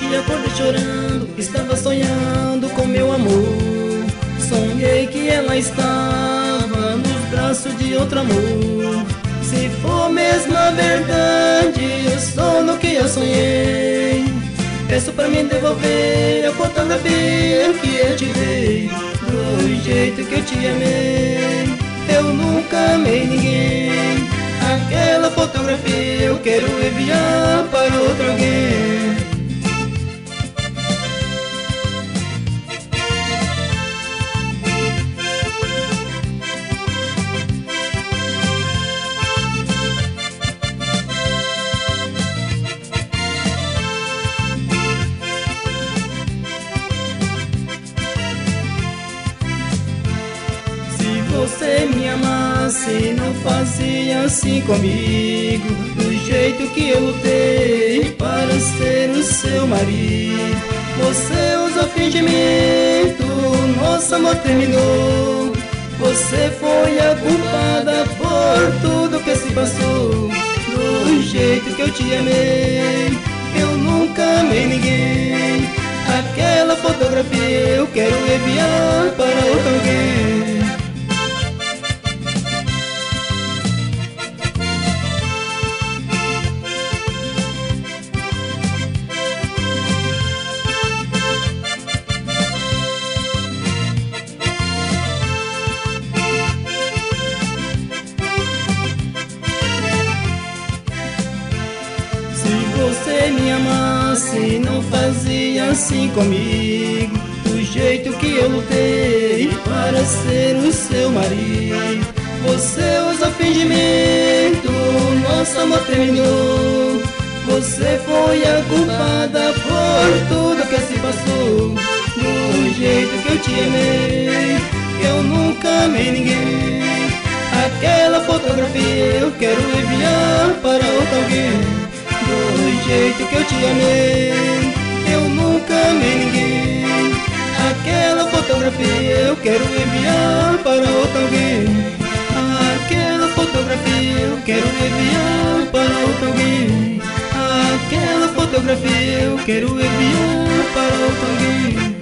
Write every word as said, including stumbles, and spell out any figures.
dia acordei chorando, estava sonhando com meu amor. Sonhei que ela estava nos braços de outro amor. Se for mesmo a verdade o sono que eu sonhei, peço pra mim devolver a fotografia que eu te dei. Do jeito que eu te amei, eu nunca amei ninguém. Aquela fotografia eu quero enviar para outro alguém. Você me amasse, não fazia assim comigo. Do jeito que eu lutei para ser o seu marido, você usou fingimento, nosso amor terminou. Você foi a culpada por tudo que se passou. Do jeito que eu te amei, eu nunca amei ninguém. Aquela fotografia eu quero enviar para outro alguém. Você me amasse, não fazia assim comigo. Do jeito que eu lutei para ser o seu marido, você usou fingimento, nosso amor terminou. Você foi a culpada por tudo que se passou. Do jeito que eu te amei, eu nunca amei ninguém. Aquela fotografia eu quero enviar para outro alguém. Do jeito que eu te amei, eu nunca amei ninguém. Aquela fotografia eu quero enviar para outro alguém. Aquela fotografia eu quero enviar para outro alguém. Aquela fotografia eu quero enviar para outro alguém.